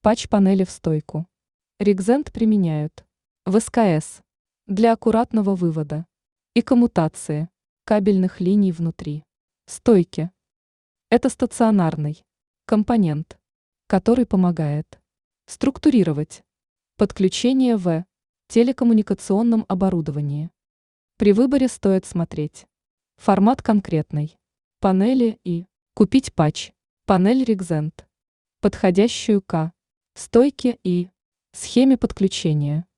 Патч панели в стойку. Ригзент применяют в СКС для аккуратного вывода и коммутации кабельных линий внутри стойки. Это стационарный компонент, который помогает структурировать подключение в телекоммуникационном оборудовании. При выборе стоит смотреть формат конкретной панели и купить патч, панель Ригзент, подходящую к стойке и схеме подключения.